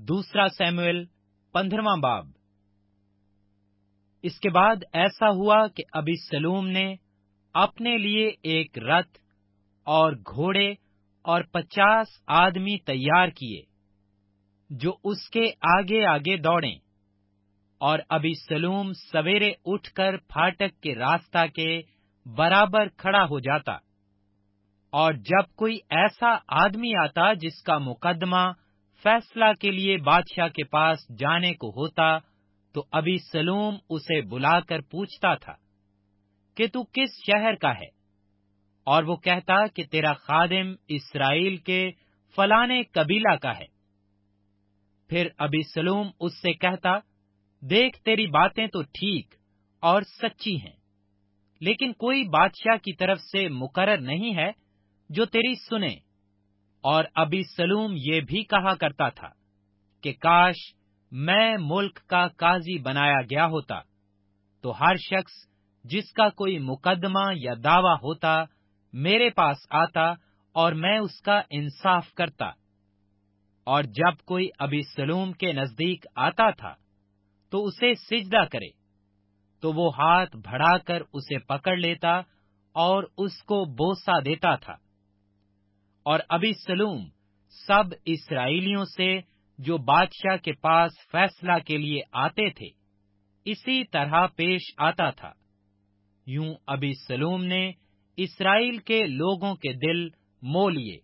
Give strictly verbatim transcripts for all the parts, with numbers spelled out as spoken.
दूसरा सैमुएल पंद्रहवां बाब। इसके बाद ऐसा हुआ कि अबीसलूम ने अपने लिए एक रथ और घोड़े और पचास आदमी तैयार किए जो उसके आगे आगे दौड़ें, और अबीसलूम सवेरे उठकर फाटक के रास्ता के बराबर खड़ा हो जाता। और जब कोई ऐसा आदमी आता जिसका मुकदमा फैसला के लिए बादशाह के पास जाने को होता, तो अबीसलूम उसे बुलाकर पूछता था कि तू किस शहर का है, और वो कहता कि तेरा खादिम इस्राएल के फलाने कबीला का है। फिर अबीसलूम उससे कहता, देख, तेरी बातें तो ठीक और सच्ची हैं, लेकिन कोई बादशाह की तरफ से मुकर्रर नहीं है जो तेरी सुने। और अबीसलूम ये भी कहा करता था कि काश मैं मुल्क का काजी बनाया गया होता, तो हर शख्स जिसका कोई मुकदमा या दावा होता मेरे पास आता और मैं उसका इंसाफ करता। और जब कोई अबीसलूम के नजदीक आता था तो उसे सिजदा करे, तो वो हाथ बढ़ाकर उसे पकड़ लेता और उसको बोसा देता था। और अबीसलूम सब इस्राएलियों से जो बादशाह के पास फैसला के लिए आते थे इसी तरह पेश आता था। यूं अबीसलूम ने इस्राएल के लोगों के दिल मोह लिए।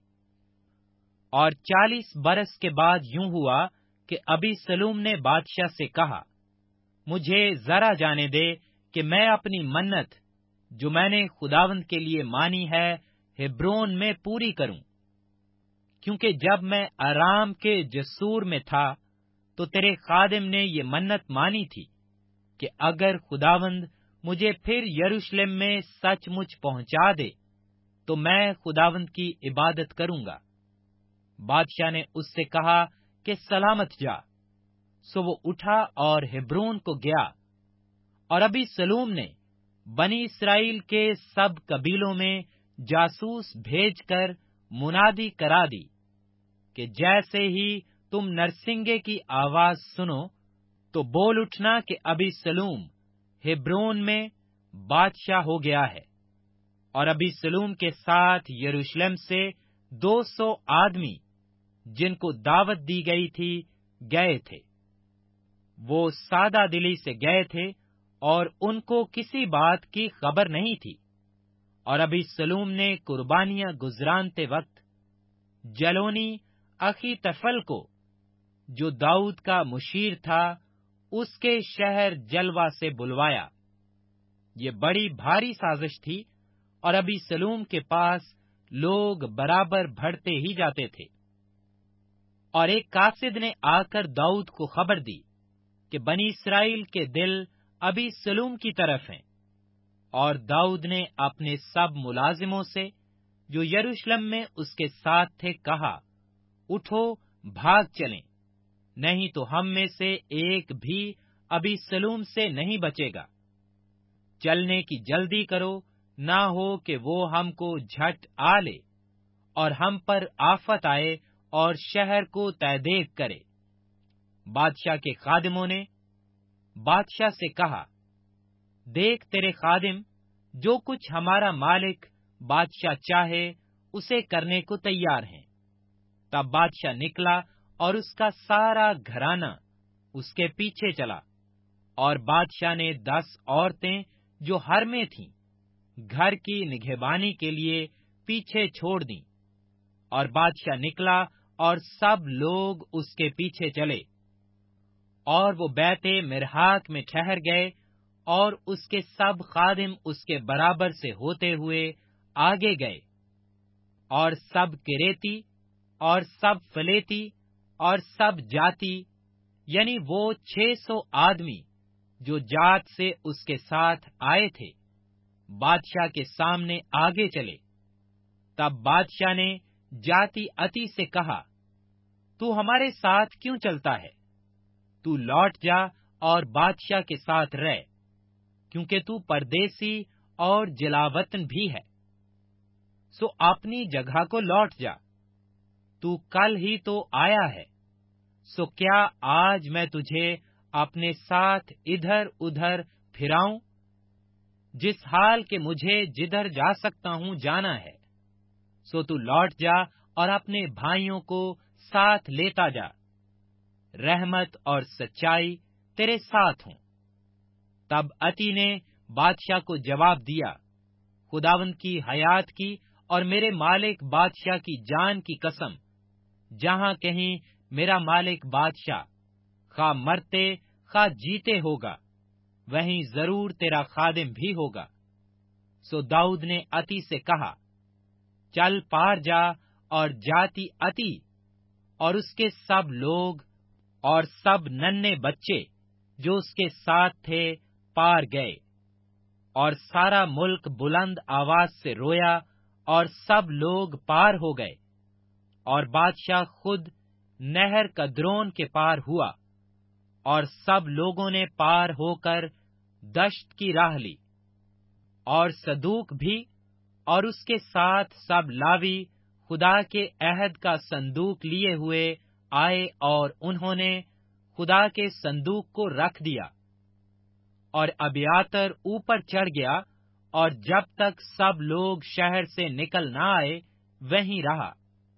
और चालीस बरस के बाद यूं हुआ कि अबीसलूम ने बादशाह से कहा, मुझे जरा जाने दे कि मैं अपनी मन्नत जो मैंने खुदावंद के लिए मानी है हेब्रोन में पूरी करूं, क्योंकि जब मैं अराम के जसूर में था तो तेरे खादिम ने ये मन्नत मानी थी कि अगर खुदावंद मुझे फिर यरूशलेम में सचमुच पहुंचा दे तो मैं खुदावंद की इबादत करूंगा। बादशाह ने उससे कहा कि सलामत जा। सो वो उठा और हेब्रोन को गया। और अबीसलूम ने बनी इस्राएल के सब कबीलों में जासूस भेजकर मुनादी करा दी कि जैसे ही तुम नरसिंगे की आवाज सुनो तो बोल उठना कि अबीसलूम हेब्रोन में बादशाह हो गया है। और अबीसलूम के साथ यरूशलेम से दो सौ आदमी जिनको दावत दी गई थी गए थे। वो सादा दिली से गए थे और उनको किसी बात की खबर नहीं थी। और अबीसलूम ने कुर्बानियां गुजरानते वक्त जलोनी अखीतफल को, जो दाऊद का मुशीर था, उसके शहर जलवा से बुलवाया। ये बड़ी भारी साजिश थी और अबीसलूम के पास लोग बराबर बढ़ते ही जाते थे। और एक कासिद ने आकर दाऊद को खबर दी कि बनी इस्राएल के दिल अबीसलूम की तरफ हैं। और दाऊद ने अपने सब मुलाजिमों से जो यरूशलेम में उसके साथ थे कहा, उठो भाग चलें, नहीं तो हम में से एक भी अबीसलूम से नहीं बचेगा। चलने की जल्दी करो, ना हो कि वो हमको झट आ ले और हम पर आफत आए और शहर को तहदेक करे। बादशाह के खादिमों ने बादशाह से कहा, देख, तेरे खादिम जो कुछ हमारा मालिक बादशाह चाहे उसे करने को तैयार हैं। तब बादशाह निकला और उसका सारा घराना उसके पीछे चला। और बादशाह ने दस औरतें जो हर में थीं घर की निगहबानी के लिए पीछे छोड़ दी। और बादशाह निकला और सब लोग उसके पीछे चले। और वो बैते मिरहाक में ठहर गए और उसके सब खादिम उसके बराबर से होते हुए आगे गए। और सब किरेती और सब फलेती और सब जाति, यानी वो छह सौ आदमी जो जात से उसके साथ आए थे, बादशाह के सामने आगे चले। तब बादशाह ने जाति अति से कहा, तू हमारे साथ क्यों चलता है? तू लौट जा और बादशाह के साथ रह, क्योंकि तू परदेसी और जलावतन भी है। सो अपनी जगह को लौट जा, तू कल ही तो आया है। سو کیا آج میں تجھے اپنے ساتھ ادھر ادھر پھراؤں؟ جس حال کہ مجھے جدھر جا سکتا ہوں جانا ہے، سو تو لوٹ جا اور اپنے بھائیوں کو ساتھ لیتا جا۔ رحمت اور سچائی تیرے ساتھ ہوں۔ تب اتی نے بادشاہ کو جواب دیا، خداوند کی حیات کی اور میرے مالک بادشاہ کی جان کی قسم، جہاں کہیں میرا مالک بادشاہ خواہ مرتے خواہ جیتے ہوگا، وہیں ضرور تیرا خادم بھی ہوگا۔ سو داؤد نے اتی سے کہا، چل پار جا، اور جاتی اتی اور اس کے سب لوگ اور سب ننھے بچے جو اس کے ساتھ تھے پار گئے، اور سارا ملک بلند آواز سے رویا، اور سب لوگ پار ہو گئے، اور بادشاہ خود نہر کدرون کے پار ہوا، اور سب لوگوں نے پار ہو کر دشت کی راہ لی۔ اور صدوق بھی اور اس کے ساتھ سب لاوی خدا کے عہد کا صندوق لیے ہوئے آئے، اور انہوں نے خدا کے صندوق کو رکھ دیا۔ اور ابیاتر اوپر چڑھ گیا، اور جب تک سب لوگ شہر سے نکل نہ آئے وہیں رہا۔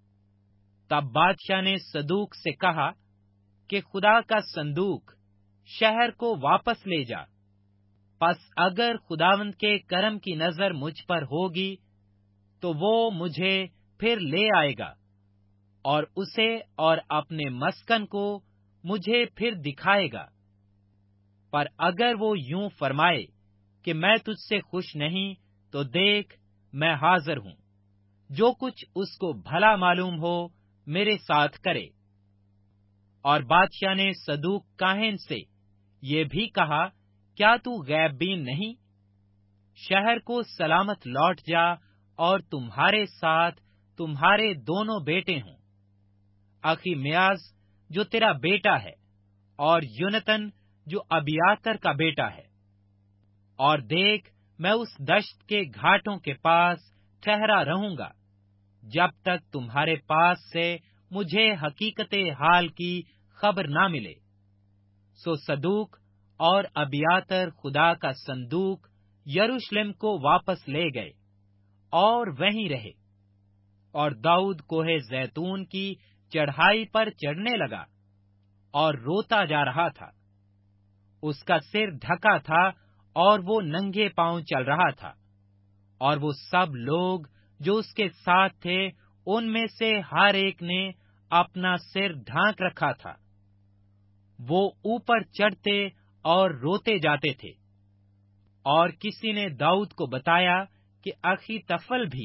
تب بادشاہ نے صدوق سے کہا کہ خدا کا صندوق شہر کو واپس لے جا، پس اگر خداوند کے کرم کی نظر مجھ پر ہوگی تو وہ مجھے پھر لے آئے گا، اور اسے اور اپنے مسکن کو مجھے پھر دکھائے گا۔ پر اگر وہ یوں فرمائے کہ میں تجھ سے خوش نہیں، تو دیکھ میں حاضر ہوں، جو کچھ اس کو بھلا معلوم ہو میرے ساتھ کرے۔ اور بادشاہ نے صدوق کاہن سے یہ بھی کہا، کیا تو غیب بین نہیں؟ شہر کو سلامت لوٹ جا، اور تمہارے ساتھ تمہارے دونوں بیٹے ہوں، اخیمیاز جو تیرا بیٹا ہے، اور یونتن جو ابیاتر کا بیٹا ہے۔ اور دیکھ میں اس دشت کے گھاٹوں کے پاس ٹھہرا رہوں گا، جب تک تمہارے پاس سے مجھے حقیقت حال کی خبر نہ ملے۔ سو صدوق اور ابیاتر خدا کا صندوق یروشلم کو واپس لے گئے، اور وہیں رہے۔ اور داؤد کوہ زیتون کی چڑھائی پر چڑھنے لگا، اور روتا جا رہا تھا۔ اس کا سر ڈھکا تھا، اور وہ ننگے پاؤں چل رہا تھا، اور وہ سب لوگ جو اس کے ساتھ تھے، ان میں سے ہر ایک نے اپنا سر ڈھانک رکھا تھا۔ وہ اوپر چڑھتے اور روتے جاتے تھے۔ اور کسی نے داؤد کو بتایا کہ اخیتفل بھی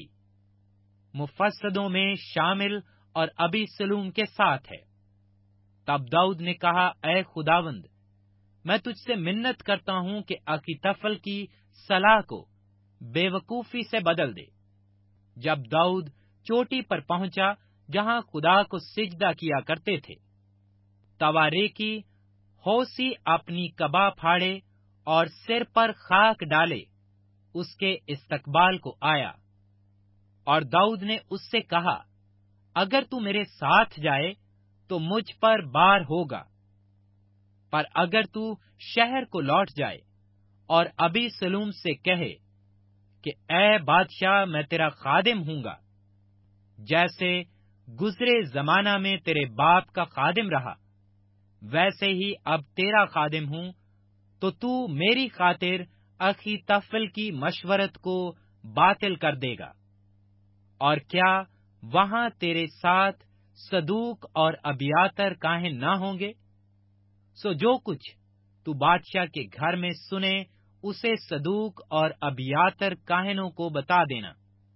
مفسدوں میں شامل اور ابی سلوم کے ساتھ ہے۔ تب داؤد نے کہا، اے خداوند، میں تجھ سے منت کرتا ہوں کہ اخیتفل کی صلاح کو بے وقوفی سے بدل دے۔ جب داؤد چوٹی پر پہنچا جہاں خدا کو سجدہ کیا کرتے تھے، تواریکی ہوسی اپنی قبا پھاڑے اور سر پر خاک ڈالے اس کے استقبال کو آیا۔ اور داؤد نے اس سے کہا، اگر تو میرے ساتھ جائے تو مجھ پر بار ہوگا، پر اگر تو شہر کو لوٹ جائے اور ابی سلوم سے کہے کہ اے بادشاہ، میں تیرا خادم ہوں گا، جیسے گزرے زمانہ میں تیرے باپ کا خادم رہا، ویسے ہی اب تیرا خادم ہوں، تو تو میری خاطر اخیتفل کی مشورت کو باطل کر دے گا۔ اور کیا وہاں تیرے ساتھ صدوق اور ابیاتر کاہن نہ ہوں گے؟ سو جو کچھ تو بادشاہ کے گھر میں سنے، اسے صدوق اور ابیاتر کاہنوں کو بتا دینا۔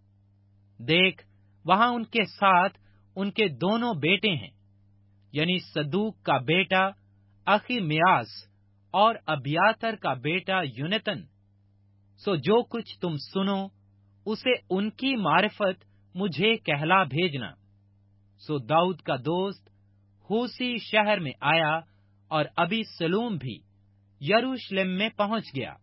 دیکھ وہاں ان کے ساتھ ان کے دونوں بیٹے ہیں، یعنی صدوق کا بیٹا اخیمیاس اور ابیاتر کا بیٹا یونتن۔ سو جو کچھ تم سنو، اسے ان کی معرفت مجھے کہلا بھیجنا۔ سو داؤد کا دوست ہوسی شہر میں آیا، اور ابی سلوم بھی یروشلم میں پہنچ گیا۔